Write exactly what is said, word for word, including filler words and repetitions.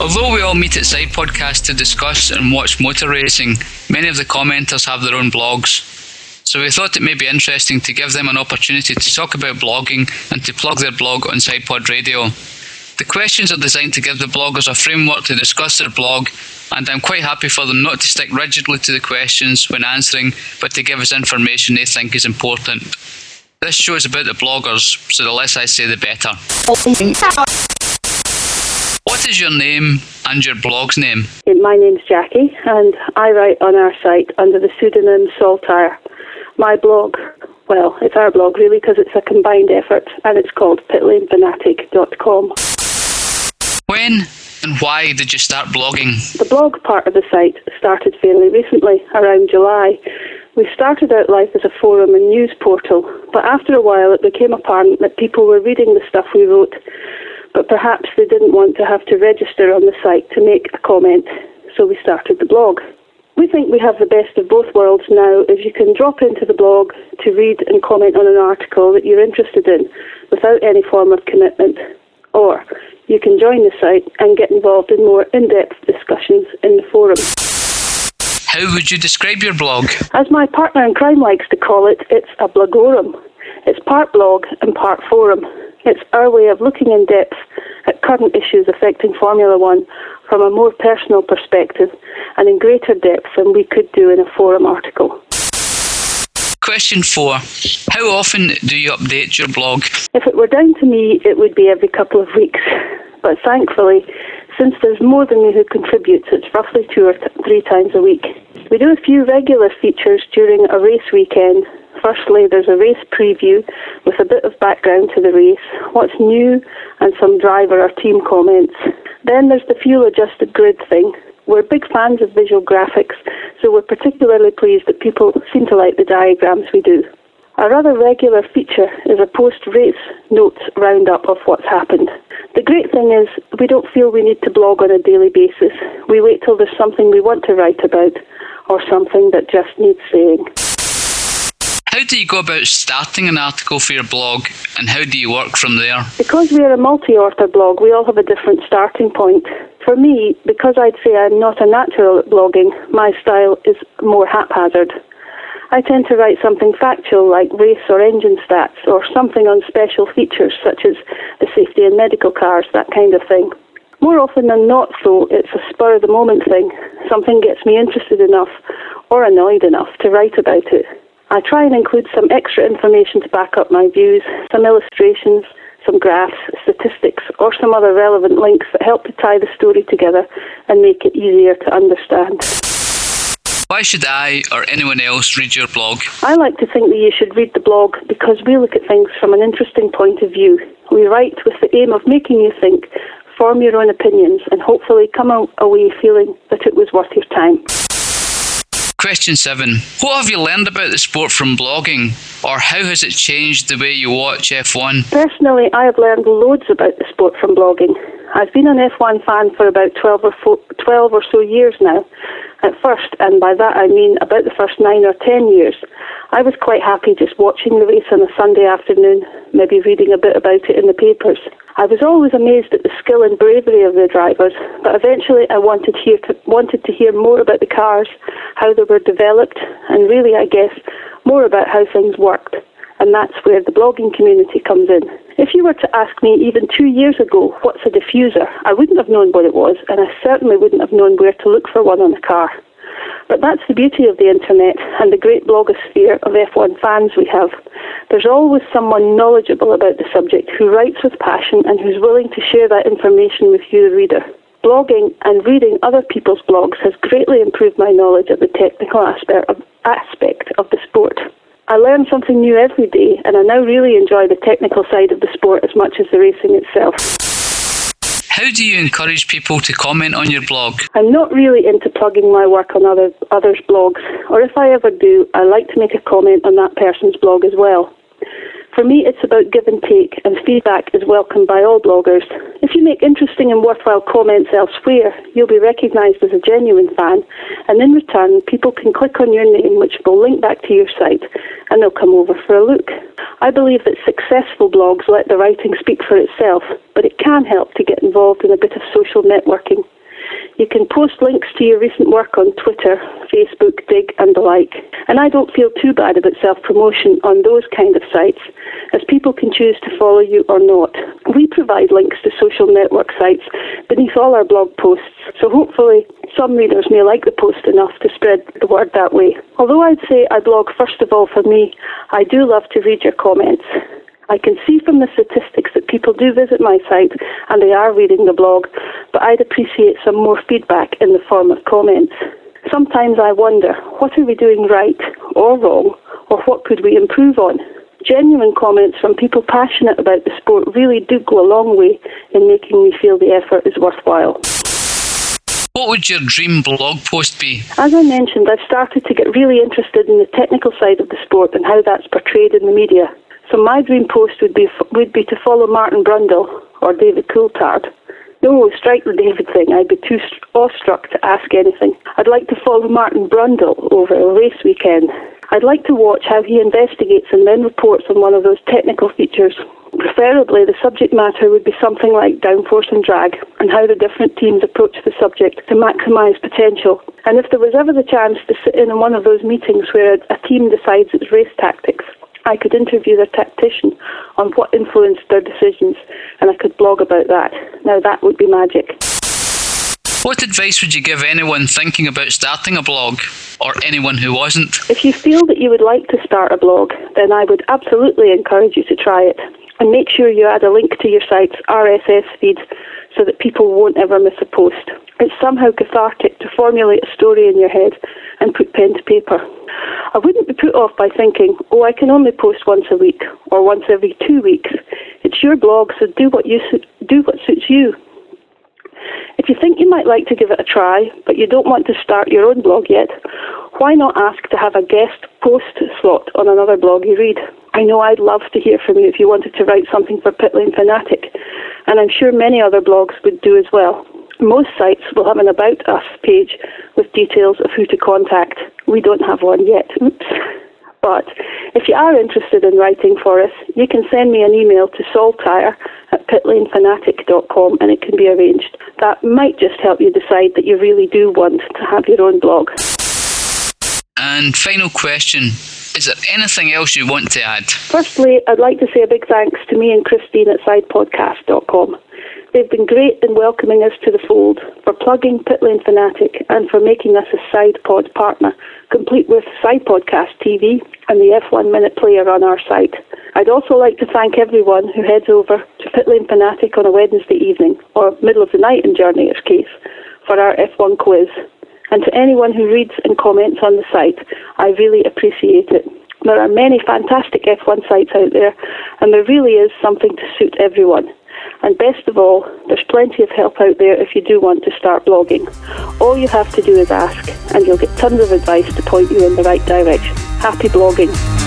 Although we all meet at Side Podcast to discuss and watch motor racing, many of the commenters have their own blogs. So we thought it may be interesting to give them an opportunity to talk about blogging and to plug their blog on SidePod Radio. The questions are designed to give the bloggers a framework to discuss their blog, and I'm quite happy for them not to stick rigidly to the questions when answering, but to give us information they think is important. This show is about the bloggers, so the less I say the better. What is your name and your blog's name? My name's Jackie, and I write on our site under the pseudonym Saltire. My blog, well, it's our blog really because it's a combined effort, and it's called pitlane fanatic dot com. When and why did you start blogging? The blog part of the site started fairly recently, around July. We started out life as a forum and news portal, but after a while it became apparent that people were reading the stuff we wrote, but perhaps they didn't want to have to register on the site to make a comment, so we started the blog. We think we have the best of both worlds now, as you can drop into the blog to read and comment on an article that you're interested in without any form of commitment, or you can join the site and get involved in more in-depth discussions in the forum. How would you describe your blog? As my partner in crime likes to call it, it's a blogorum. It's part blog and part forum. It's our way of looking in depth at current issues affecting Formula One from a more personal perspective and in greater depth than we could do in a forum article. Question four. How often do you update your blog? If it were down to me, it would be every couple of weeks. But thankfully, since there's more than me who contributes, it's roughly two or th- three times a week. We do a few regular features during a race weekend. Firstly, there's a race preview with a bit of background to the race, what's new, and some driver or team comments. Then there's the fuel-adjusted grid thing. We're big fans of visual graphics, so we're particularly pleased that people seem to like the diagrams we do. Our other regular feature is a post-race notes roundup of what's happened. The great thing is we don't feel we need to blog on a daily basis. We wait till there's something we want to write about or something that just needs saying. How do you go about starting an article for your blog, and how do you work from there? Because we are a multi-author blog, we all have a different starting point. For me, because I'd say I'm not a natural at blogging, my style is more haphazard. I tend to write something factual like race or engine stats, or something on special features such as the safety in medical cars, that kind of thing. More often than not, though, it's a spur-of-the-moment thing. Something gets me interested enough or annoyed enough to write about it. I try and include some extra information to back up my views, some illustrations, some graphs, statistics, or some other relevant links that help to tie the story together and make it easier to understand. Why should I or anyone else read your blog? I like to think that you should read the blog because we look at things from an interesting point of view. We write with the aim of making you think, form your own opinions, and hopefully come away feeling that it was worth your time. Question seven. What have you learned about the sport from blogging, or how has it changed the way you watch F one? Personally, I have learned loads about the sport from blogging. I've been an F one fan for about twelve or, four, twelve or so years now. At first, and by that I mean about the first nine or ten years, I was quite happy just watching the race on a Sunday afternoon, maybe reading a bit about it in the papers. I was always amazed at the skill and bravery of the drivers, but eventually I wanted, hear to, wanted to hear more about the cars, how they were developed, and really, I guess, more about how things worked. And that's where the blogging community comes in. If you were to ask me even two years ago, what's a diffuser, I wouldn't have known what it was, and I certainly wouldn't have known where to look for one on a car. But that's the beauty of the internet and the great blogosphere of F one fans we have. There's always someone knowledgeable about the subject who writes with passion and who's willing to share that information with you, the reader. Blogging and reading other people's blogs has greatly improved my knowledge of the technical aspect of, aspect of the sport. I learn something new every day, and I now really enjoy the technical side of the sport as much as the racing itself. How do you encourage people to comment on your blog? I'm not really into plugging my work on other others' blogs, or if I ever do, I like to make a comment on that person's blog as well. For me, it's about give and take, and feedback is welcomed by all bloggers. If you make interesting and worthwhile comments elsewhere, you'll be recognised as a genuine fan, and in return, people can click on your name, which will link back to your site, and they'll come over for a look. I believe that successful blogs let the writing speak for itself, but it can help to get involved in a bit of social networking. You can post links to your recent work on Twitter, Facebook, Dig and the like. And I don't feel too bad about self-promotion on those kind of sites, as people can choose to follow you or not. We provide links to social network sites beneath all our blog posts, so hopefully some readers may like the post enough to spread the word that way. Although I'd say I blog first of all for me, I do love to read your comments. I can see from the statistics that people do visit my site and they are reading the blog, but I'd appreciate some more feedback in the form of comments. Sometimes I wonder, what are we doing right or wrong, or what could we improve on? Genuine comments from people passionate about the sport really do go a long way in making me feel the effort is worthwhile. What would your dream blog post be? As I mentioned, I've started to get really interested in the technical side of the sport and how that's portrayed in the media. So my dream post would be would be to follow Martin Brundle or David Coulthard. No, strike the David thing. I'd be too awestruck to ask anything. I'd like to follow Martin Brundle over a race weekend. I'd like to watch how he investigates and then reports on one of those technical features. Preferably, the subject matter would be something like downforce and drag, and how the different teams approach the subject to maximise potential. And if there was ever the chance to sit in on one of those meetings where a team decides its race tactics, I could interview their tactician on what influenced their decisions, and I could blog about that. Now that would be magic. What advice would you give anyone thinking about starting a blog, or anyone who wasn't? If you feel that you would like to start a blog, then I would absolutely encourage you to try it. And make sure you add a link to your site's R S S feed so that people won't ever miss a post. It's somehow cathartic to formulate a story in your head and put pen to paper. I wouldn't be put off by thinking, oh, I can only post once a week or once every two weeks. It's your blog, so do what you su- do what suits you. If you think you might like to give it a try, but you don't want to start your own blog yet, why not ask to have a guest post slot on another blog you read? I know I'd love to hear from you if you wanted to write something for Pitlane Fanatic, and I'm sure many other blogs would do as well. Most sites will have an About Us page with details of who to contact. We don't have one yet. Oops. But if you are interested in writing for us, you can send me an email to saltire at pitlanefanatic dot com and it can be arranged. That might just help you decide that you really do want to have your own blog. And final question, is there anything else you want to add? Firstly, I'd like to say a big thanks to me and Christine at side podcast dot com. They've been great in welcoming us to the fold, for plugging Pitlane Fanatic and for making us a SidePod partner, complete with SidePodcast T V and the F one Minute Player on our site. I'd also like to thank everyone who heads over to Pitlane Fanatic on a Wednesday evening, or middle of the night in Journeyer's case, for our F one quiz. And to anyone who reads and comments on the site, I really appreciate it. There are many fantastic F one sites out there, and there really is something to suit everyone. And best of all, there's plenty of help out there if you do want to start blogging. All you have to do is ask, and you'll get tons of advice to point you in the right direction. Happy blogging.